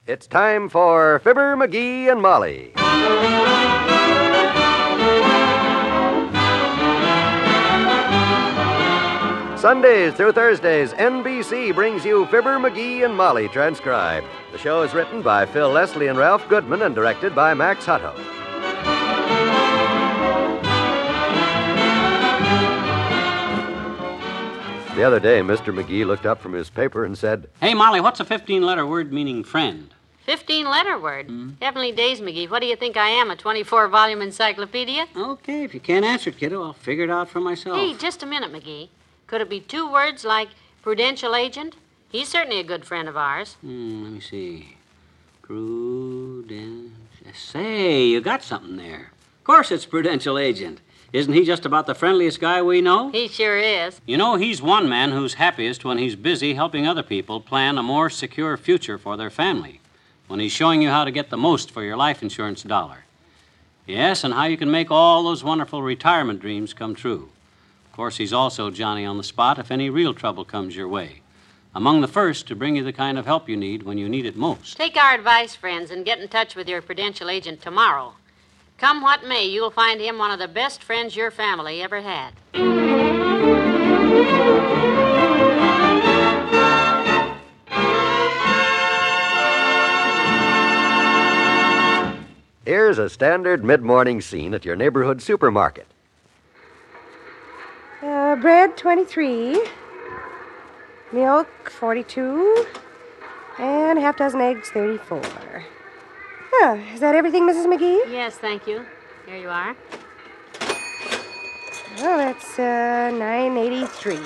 It's time for Fibber, McGee, and Molly. Sundays through Thursdays, NBC brings you Fibber, McGee, and Molly transcribed. The show is written by Phil Leslie and Ralph Goodman and directed by Max Hutto. The other day, Mr. McGee looked up from his paper and said, "Hey, Molly, what's a 15-letter word meaning friend?" 15-letter word? Heavenly days, McGee. What do you think I am, a 24-volume encyclopedia? Okay, if you can't answer it, kiddo, I'll figure it out for myself. Hey, just a minute, McGee. Could it be two words like prudential agent? He's certainly a good friend of ours. Let me see. Say, you got something there. Of course it's prudential agent. Isn't he just about the friendliest guy we know? He sure is. You know, he's one man who's happiest when he's busy helping other people plan a more secure future for their family. When he's showing you how to get the most for your life insurance dollar. Yes, and how you can make all those wonderful retirement dreams come true. Of course, he's also Johnny on the spot if any real trouble comes your way. Among the first to bring you the kind of help you need when you need it most. Take our advice, friends, and get in touch with your prudential agent tomorrow. Come what may, you'll find him one of the best friends your family ever had. Here's a standard mid-morning scene at your neighborhood supermarket. Bread, 23. Milk, 42. And half dozen eggs, 34. Oh, is that everything, Mrs. McGee? Yes, thank you. Here you are. Oh, that's $9.83.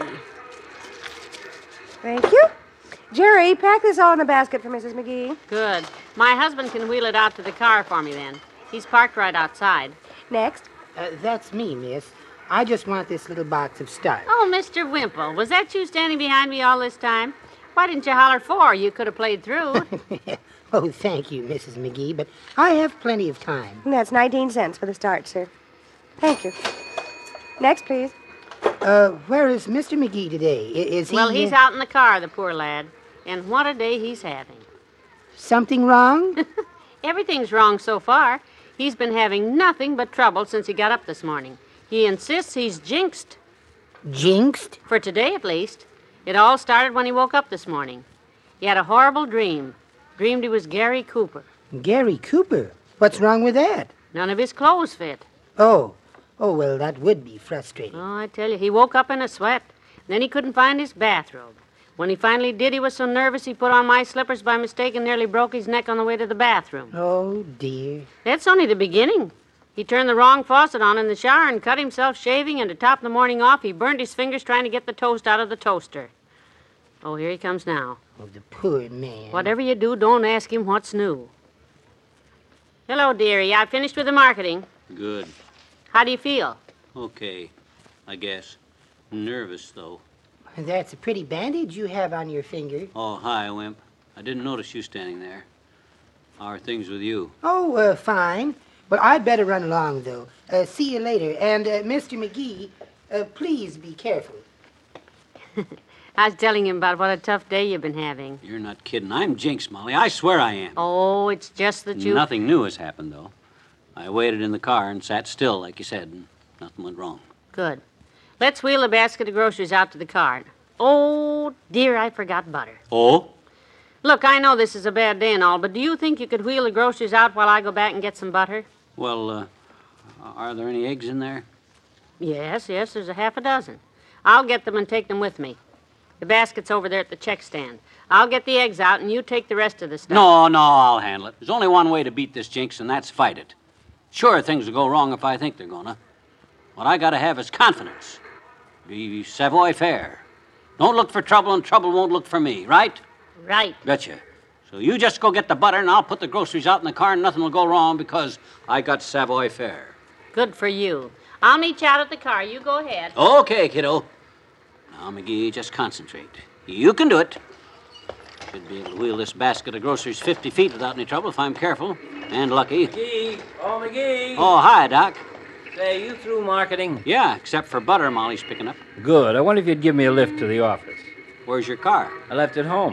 Thank you. Jerry, pack this all in a basket for Mrs. McGee. Good. My husband can wheel it out to the car for me then. He's parked right outside. Next. That's me, miss. I just want this little box of starch. Oh, Mr. Wimple, was that you standing behind me all this time? Why didn't you holler for? You could have played through. Oh, thank you, Mrs. McGee, but I have plenty of time. And that's 19 cents for the starch, sir. Thank you. Next, please. Where is Mr. McGee today? Is he... Well, he's out in the car, the poor lad. And what a day he's having. Something wrong? Everything's wrong so far. He's been having nothing but trouble since he got up this morning. He insists he's jinxed. Jinxed? For today, at least. It all started when he woke up this morning. He had a horrible dream. Dreamed he was Gary Cooper. Gary Cooper? What's wrong with that? None of his clothes fit. Oh, well, that would be frustrating. Oh, I tell you, he woke up in a sweat. Then he couldn't find his bathrobe. When he finally did, he was so nervous he put on my slippers by mistake and nearly broke his neck on the way to the bathroom. Oh, dear. That's only the beginning. He turned the wrong faucet on in the shower and cut himself shaving, and to top the morning off, he burned his fingers trying to get the toast out of the toaster. Oh, here he comes now. Oh, the poor man. Whatever you do, don't ask him what's new. Hello, dearie. I finished with the marketing. Good. How do you feel? Okay, I guess. Nervous, though. That's a pretty bandage you have on your finger. Oh, hi, Wimp. I didn't notice you standing there. How are things with you? Oh, fine. Well, I'd better run along, though. See you later. And, Mr. McGee, please be careful. I was telling him about what a tough day you've been having. You're not kidding. I'm jinxed, Molly. I swear I am. Oh, it's just that you... Nothing new has happened, though. I waited in the car and sat still, like you said, and nothing went wrong. Good. Let's wheel the basket of groceries out to the car. Oh, dear, I forgot butter. Oh? Look, I know this is a bad day and all, but do you think you could wheel the groceries out while I go back and get some butter? Well, are there any eggs in there? Yes, there's a half a dozen. I'll get them and take them with me. The basket's over there at the check stand. I'll get the eggs out, and you take the rest of the stuff. No, I'll handle it. There's only one way to beat this jinx, and that's fight it. Sure, things will go wrong if I think they're gonna. What I gotta have is confidence. Be Savoy fair. Don't look for trouble, and trouble won't look for me, right? Right. Betcha. So you just go get the butter, and I'll put the groceries out in the car, and nothing will go wrong because I got Savoy fair. Good for you. I'll meet you out at the car. You go ahead. Okay, kiddo. Now, McGee, just concentrate. You can do it. Should be able to wheel this basket of groceries 50 feet without any trouble if I'm careful and lucky. McGee! Oh, McGee! Oh, hi, Doc. Say, you through marketing? Yeah, except for butter Molly's picking up. Good. I wonder if you'd give me a lift to the office. Where's your car? I left it home.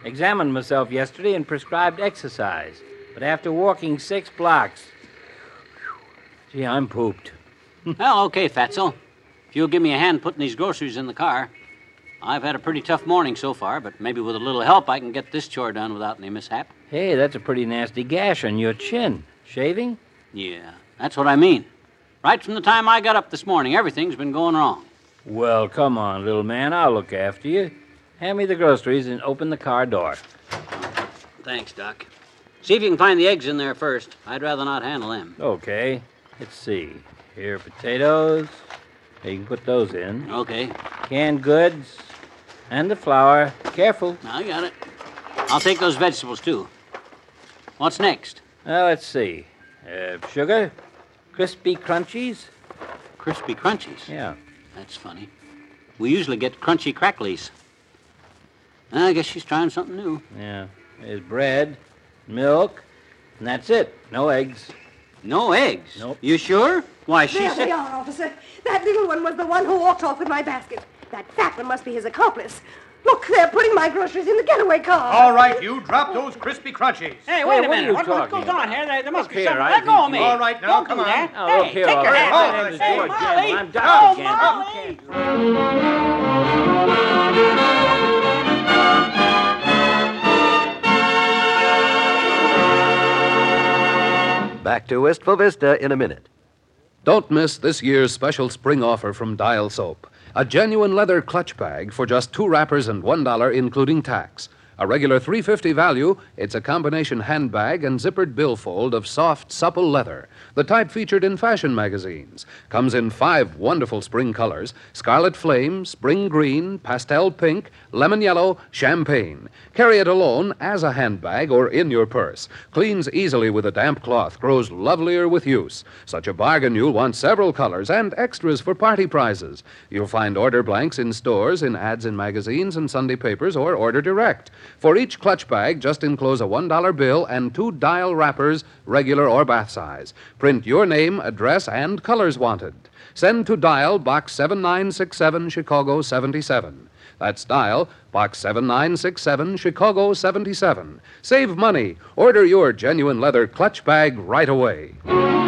Examined myself yesterday and prescribed exercise. But after walking 6 blocks, gee, I'm pooped. Well, okay, Fatso. If you'll give me a hand putting these groceries in the car. I've had a pretty tough morning so far, but maybe with a little help I can get this chore done without any mishap. Hey, that's a pretty nasty gash on your chin. Shaving? Yeah, that's what I mean. Right from the time I got up this morning, everything's been going wrong. Well, come on, little man. I'll look after you. Hand me the groceries and open the car door. Thanks, Doc. See if you can find the eggs in there first. I'd rather not handle them. Okay. Let's see. Here are potatoes. You can put those in. Okay. Canned goods. And the flour. Careful. I got it. I'll take those vegetables, too. What's next? Let's see. Sugar. Crispy Crunchies. Crispy Crunchies. Yeah. That's funny. We usually get crunchy cracklies. I guess she's trying something new. Yeah. There's bread, milk, and that's it. No eggs. No eggs? Nope. You sure? Why, she There said... they are, officer. That little one was the one who walked off with my basket. That fat one must be his accomplice. Look, they're putting my groceries in the getaway car. All right, you drop those crispy crunchies. Hey, wait a what are minute. you What talking goes on here? There must be here, something. I Let go think of me. All right, now, Don't come do on. that. Oh, Hey, look here, take all your right. hand. My name is Hey, George Molly. Gamble. I'm Dr. Gamble. Back to Wistful Vista in a minute. Don't miss this year's special spring offer from Dial Soap. A genuine leather clutch bag for just 2 wrappers and $1, including tax. A regular $3.50 value, it's a combination handbag and zippered billfold of soft, supple leather, the type featured in fashion magazines. Comes in 5 wonderful spring colors: scarlet flame, spring green, pastel pink, lemon yellow, champagne. Carry it alone as a handbag or in your purse. Cleans easily with a damp cloth, grows lovelier with use. Such a bargain you'll want several colors and extras for party prizes. You'll find order blanks in stores, in ads in magazines and Sunday papers, or order direct. For each clutch bag, just enclose a $1 bill and 2 Dial wrappers, regular or bath size. Print your name, address, and colors wanted. Send to Dial, Box 7967, Chicago 77. That's Dial, Box 7967, Chicago 77. Save money. Order your genuine leather clutch bag right away.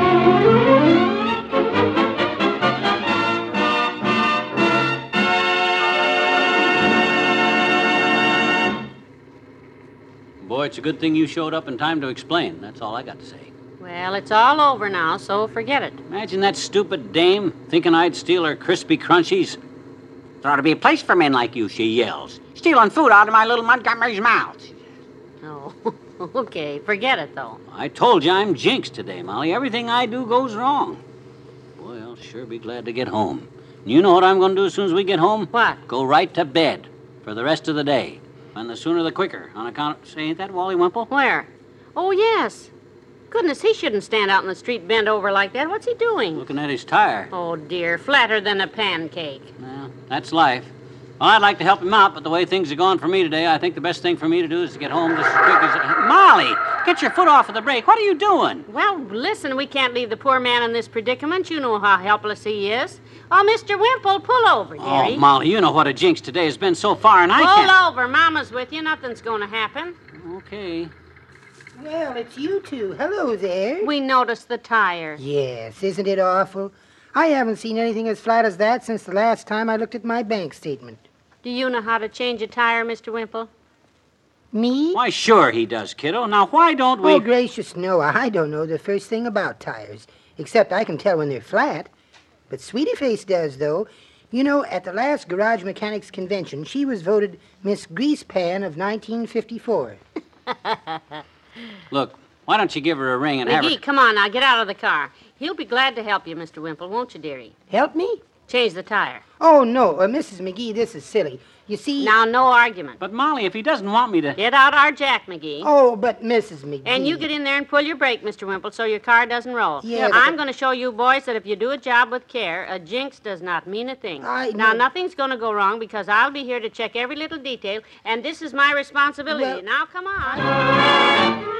Boy, it's a good thing you showed up in time to explain. That's all I got to say. Well, it's all over now, so forget it. Imagine that stupid dame thinking I'd steal her crispy crunchies. There ought to be a place for men like you, she yells. Stealing food out of my little Montgomery's mouth. Oh, okay. Forget it, though. I told you I'm jinxed today, Molly. Everything I do goes wrong. Boy, I'll sure be glad to get home. You know what I'm going to do as soon as we get home? What? Go right to bed for the rest of the day. And the sooner the quicker, on account of... Say, ain't that Wally Wimple? Where? Oh, yes. Goodness, he shouldn't stand out in the street bent over like that. What's he doing? Looking at his tire. Oh, dear. Flatter than a pancake. Well, that's life. Well, I'd like to help him out, but the way things have gone for me today, I think the best thing for me to do is to get home just as quick as... Molly! Get your foot off of the brake. What are you doing? Well, listen, we can't leave the poor man in this predicament. You know how helpless he is. Oh, Mr. Wimple, pull over, dearie. Oh, Molly, you know what a jinx today has been so far, and I can't... Pull over. Mama's with you. Nothing's going to happen. Okay. Well, it's you two. Hello there. We noticed the tire. Yes, isn't it awful? I haven't seen anything as flat as that since the last time I looked at my bank statement. Do you know how to change a tire, Mr. Wimple? Me? Why, sure he does, kiddo. Now, why don't we... Oh, gracious, no. I don't know the first thing about tires, except I can tell when they're flat. But Sweetie Face does, though. You know, at the last Garage Mechanics Convention, she was voted Miss Greasepan of 1954. Look, why don't you give her a ring and have her... McGee, come on now. Get out of the car. He'll be glad to help you, Mr. Wimple, won't you, dearie? Help me? Change the tire. Oh, no, Mrs. McGee, this is silly. You see... Now, no argument. But, Molly, if he doesn't want me to... Get out our jack, McGee. Oh, but Mrs. McGee... And you get in there and pull your brake, Mr. Wimple, so your car doesn't roll. Yeah, but- I'm going to show you boys that if you do a job with care, a jinx does not mean a thing. I Now, know. nothing's going to go wrong because I'll be here to check every little detail, and this is my responsibility. Well- Now, come on.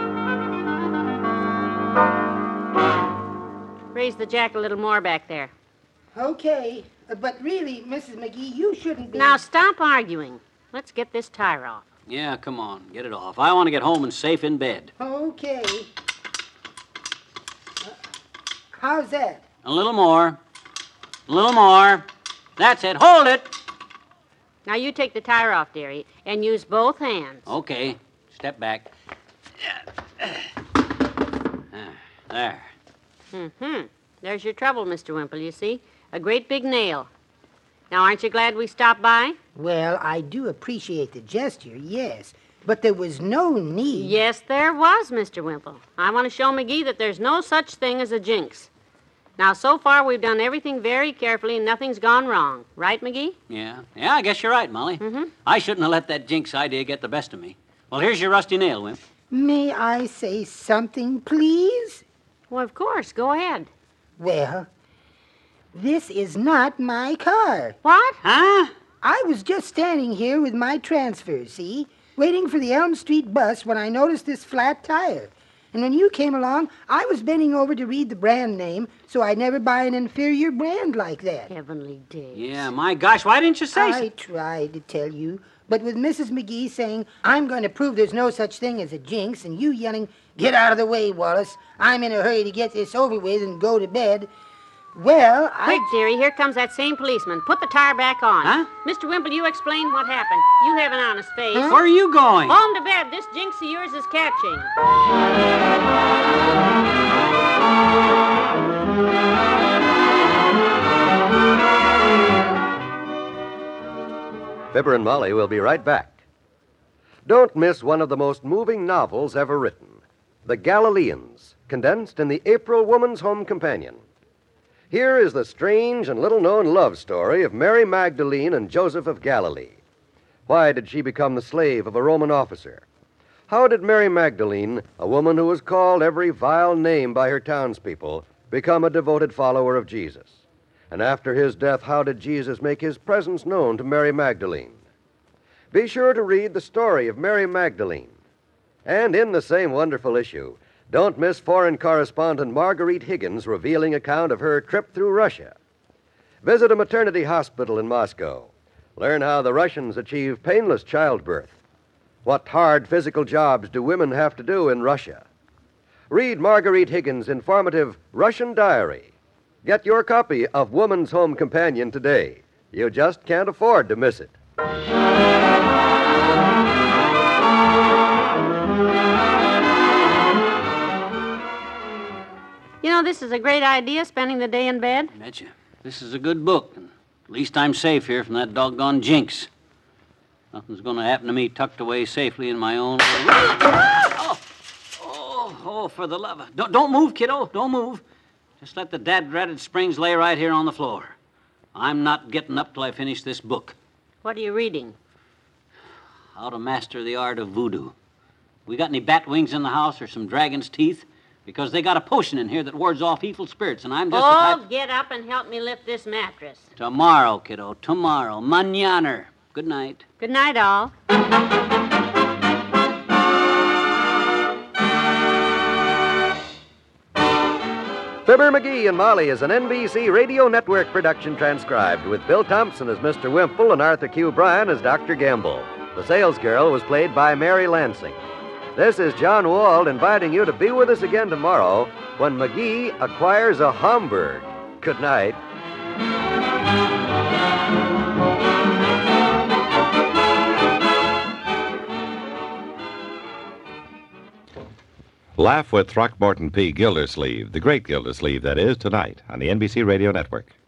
Raise the jack a little more back there. Okay, but really, Mrs. McGee, you shouldn't be... Now, stop arguing. Let's get this tire off. Yeah, come on, get it off. I want to get home and safe in bed. Okay. How's that? A little more. A little more. That's it. Hold it. Now, you take the tire off, dearie, and use both hands. Okay. Step back. There. Mm-hmm. There's your trouble, Mr. Wimple, you see. A great big nail. Now, aren't you glad we stopped by? Well, I do appreciate the gesture, yes. But there was no need. Yes, there was, Mr. Wimple. I want to show McGee that there's no such thing as a jinx. Now, so far, we've done everything very carefully and nothing's gone wrong. Right, McGee? Yeah, I guess you're right, Molly. Mm-hmm. I shouldn't have let that jinx idea get the best of me. Well, here's your rusty nail, Wimp. May I say something, please? Well, of course. Go ahead. Well, this is not my car. What? Huh? I was just standing here with my transfer, see? Waiting for the Elm Street bus when I noticed this flat tire. And when you came along, I was bending over to read the brand name so I'd never buy an inferior brand like that. Heavenly days. Yeah, my gosh, why didn't you say so? I tried to tell you, but with Mrs. McGee saying, I'm going to prove there's no such thing as a jinx, and you yelling, get out of the way, Wallace. I'm in a hurry to get this over with and go to bed. Well, Quick, dearie, here comes that same policeman. Put the tire back on. Huh? Mr. Wimple, you explain what happened. You have an honest face. Where are you going? Home to bed. This jinx of yours is catching. Fibber and Molly will be right back. Don't miss one of the most moving novels ever written, The Galileans, condensed in the April Woman's Home Companion. Here is the strange and little-known love story of Mary Magdalene and Joseph of Galilee. Why did she become the slave of a Roman officer? How did Mary Magdalene, a woman who was called every vile name by her townspeople, become a devoted follower of Jesus? And after his death, how did Jesus make his presence known to Mary Magdalene? Be sure to read the story of Mary Magdalene. And in the same wonderful issue, don't miss foreign correspondent Marguerite Higgins' revealing account of her trip through Russia. Visit a maternity hospital in Moscow. Learn how the Russians achieve painless childbirth. What hard physical jobs do women have to do in Russia? Read Marguerite Higgins' informative Russian Diary. Get your copy of Woman's Home Companion today. You just can't afford to miss it. You know, this is a great idea, spending the day in bed. Betcha. This is a good book. And at least I'm safe here from that doggone jinx. Nothing's going to happen to me tucked away safely in my own... Oh, for the love of... Don't move, kiddo. Don't move. Just let the dad-ratted springs lay right here on the floor. I'm not getting up till I finish this book. What are you reading? How to Master the Art of Voodoo. We got any bat wings in the house or some dragon's teeth? Because they got a potion in here that wards off evil spirits, and I'm just the type... Get up and help me lift this mattress. Tomorrow, kiddo, tomorrow. Mañana. Good night. Good night, all. Fibber, McGee, and Molly is an NBC Radio Network production transcribed with Bill Thompson as Mr. Wimple and Arthur Q. Bryan as Dr. Gamble. The salesgirl was played by Mary Lansing. This is John Wald inviting you to be with us again tomorrow when McGee acquires a Homburg. Good night. Laugh with Throckmorton P. Gildersleeve, the great Gildersleeve, that is, tonight on the NBC Radio Network.